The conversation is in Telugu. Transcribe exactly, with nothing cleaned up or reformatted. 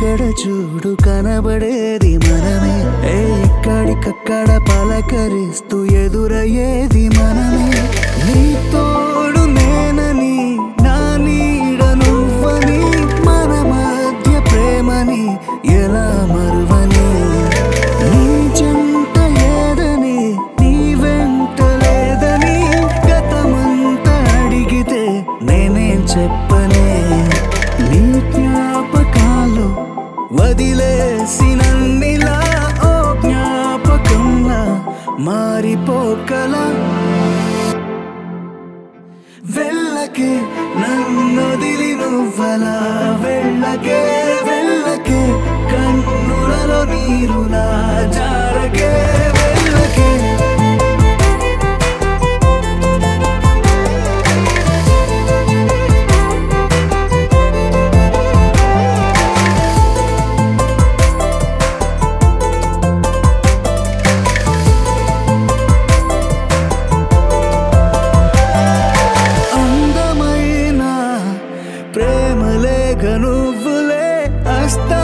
ఎక్కడ చూడు కనబడేది మనమే, ఏ ఎక్కడికక్కడ పలకరిస్తూ ఎదురయ్యేది మనమే. నీ తోడు నేనని, నా నీడ నువ్వని, మన మధ్య ప్రేమని ఎలా మరువని. నీ చెంత ఏదని, నీ వెంట లేదని గతమంతా అడిగితే నేనేం చెప్పనే. నీ జ్ఞాపకాలు వదిలేసినన్నిలా ఓ జ్ఞాపకంలా మారిపోకలా. వెళ్ళకే నన్నొదిలి నువ్వలా, వెళ్ళకే వెళ్ళకే కన్నులలో నీరులా జారకే వెళ్ళకే. ప్రేమలేఖ నువ్వులే, అస్త